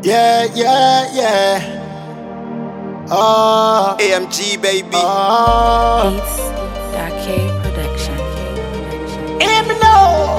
Yeah, yeah, yeah. AMG baby. Beats Dake Production. Let me know.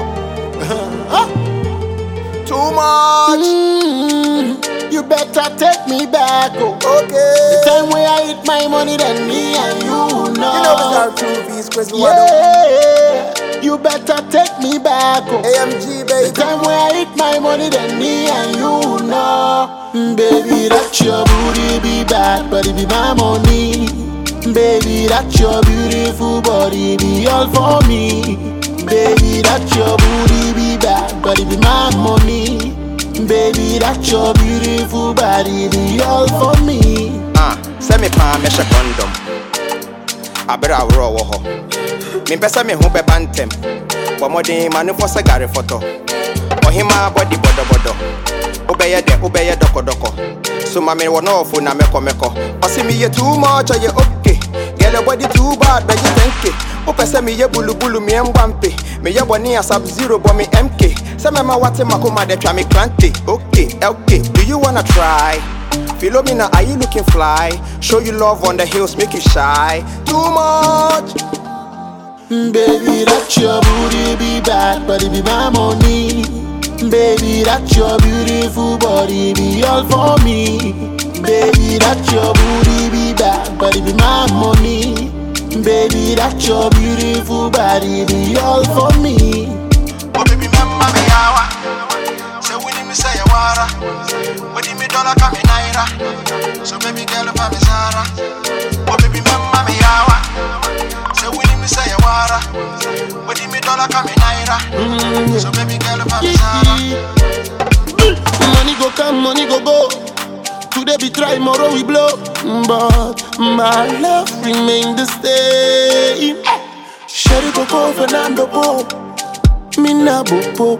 Too much. You better take me back, oh. The Okay. time where I eat my money, then me and you know. You know we got 2 V's, Chris. Yeah, you better take me back, oh. AMG The baby. time where I eat my money, then me and you know. Baby, that your booty be bad, but it be my money. Baby, that your beautiful body be all for me. Baby, that your booty be bad, but it be my money. Baby, that your beautiful body be all for me. Send me palm, me condom. I better roll ho. Me pesa me hu be bantem. But more than manu for cigar photo. Or him my body bodo. Obey doko. So my me one off na meko. Or see me ye too much or ye okay. Girl your body too bad, but you think it. Pesa me ye bulu me mbampe. Me ye boni a sub-zero but me MK. Say me ma wate makoma de try me cranty. Okay. Do you wanna try? Philomena, are you looking fly? Show you love on the hills, make you shy. Too much. Baby, that your booty be bad, but it be my money. Baby, that your beautiful body be all for me. Baby, that your booty be bad, but it be my money. Baby, that your beautiful body be all for me. Oh baby, mama me yawa. Say when me say yawara. When me dollar come in naira. So baby girl for me Zara. Oh baby, mama me yawa. Say when me say yawara. When me dollar come in naira. So baby girl for me Zara. Money go come, money go go. Today be try, tomorrow we blow. But my love remain the same. Sherry Coco Fernando Po. Mina bo.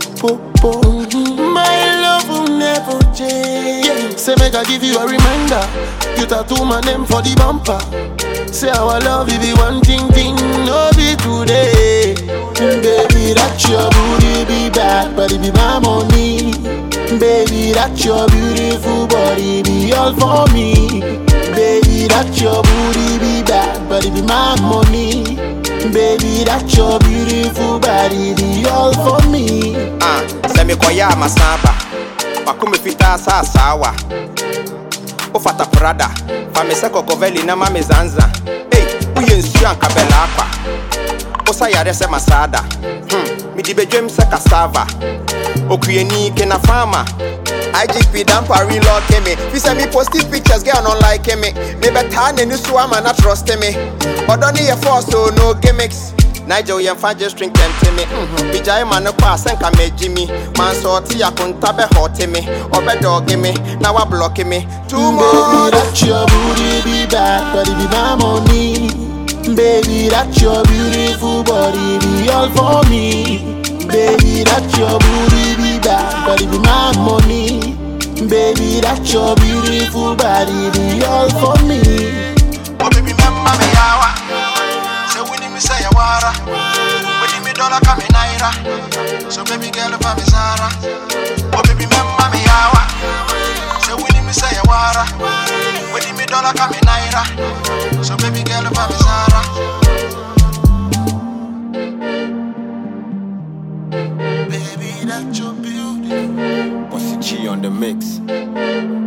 My love will never change. Yeah. Say make I give you a reminder. You tattoo my name for the bumper. Say our love will be one thing, no be today. Baby, that your booty be bad, but it be my money. Baby, that your beautiful body be all for me. Baby, that your booty be bad, but it be my money. Baby, that your beautiful body be all for me. Send me koya masaba. Makume fita sawa. Ofata Prada. Fame seko koveli na mame zanza. Hey, uye nsu ankabela akwa. Osa yare se masada. Mi dibe dwem se cassava. Okuye ni ke na farmer. IGP dampa relock me. Fi se me post pictures girl non like me. Me better ne ni so ama na trust me. Odoni ye force so no gimmicks. Nigel yen fan just drink tempt me. Bijay man no kwa senka me Jimmy. Man sorti ya kunta be hot me. Obe dog me. Now wa block me. Too much. Baby, that your booty be bad, but it be my money. Baby, that your beautiful body be all for me. Baby, that your booty be bad, but it be my money. Baby, that your beautiful body be all for me. Oh baby, mama me yawa. Say when me say yawara. When me dollar come in naira. So baby girl for me Zara. Oh baby, mama me yawa. Say when me say yawara. When me dollar come in naira. So baby girl for me Zara. Baby, that's your beauty. What's the G on the mix?